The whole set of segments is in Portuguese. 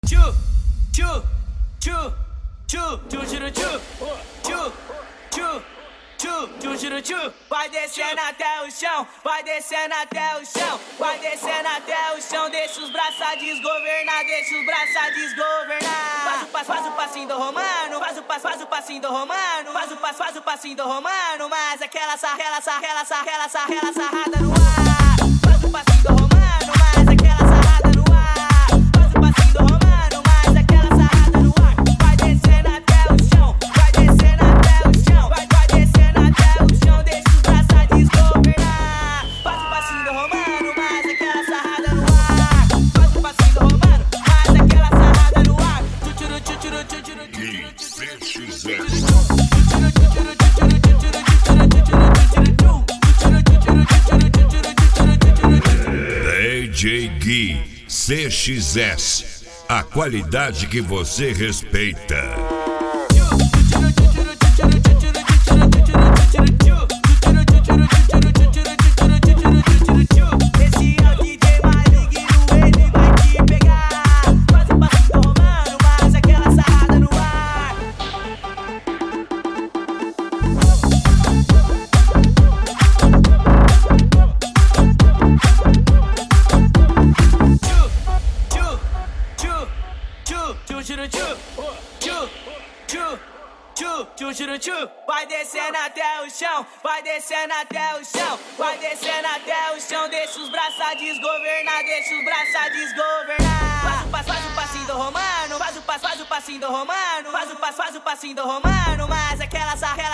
Tchu, tchu, tchu, tchu, tchu, tchu, tchu, tchu, tchu, tchu, tchu, tchu. Vai descendo até o chão, vai descendo até o chão, vai descendo até o chão. Deixa os braços a desgovernar, deixa os braços a desgovernar. Faz o passinho do romano, faz o passinho do romano, faz o passinho do romano. Mas aquela sarrada no ar. Faz o passinho do romano, mas aquela sarrada no ar. Faz o passinho do romano, mas aquela sarrada no ar. Vai descendo até o chão, vai descendo até o chão, vai descendo até o chão. Deixa os braços a desgovernar. Faz o passinho do romano, mas aquela sarrada no ar. Faz o passinho do romano, mas aquela sarrada no ar. DJ Gui CXS, a qualidade que você respeita. Esse é o DJ maligno, ele vai te pegar. Faz o passinho do romano, mas aquela sarrada no ar. Vai descendo até o chão, vai descendo até o chão, vai descendo até o chão. Deixa os braços a desgovernar, deixa os braços a desgovernar. Faz o passinho do romano, faz o passinho do romano, faz o passinho do romano. Mas aquela sarrada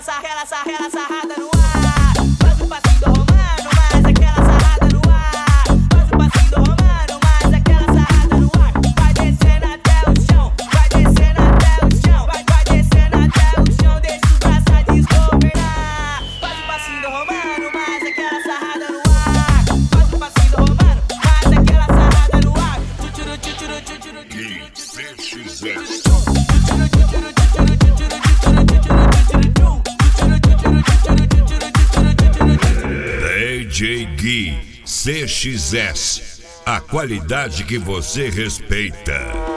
no ar. Faz o passinho do romano, mas aquela sarrada no ar. Faz o passinho do romano, mas aquela sarrada no ar. Vai descendo até o chão, vai descendo até o chão, vai descendo até o chão. Deixa os braços a desgovernar. Faz o passinho do romano, mas aquela sarrada no ar. Faz o passinho do romano, mas aquela sarrada no ar. Gui CXS. DJ Gui CXS, a qualidade que você respeita.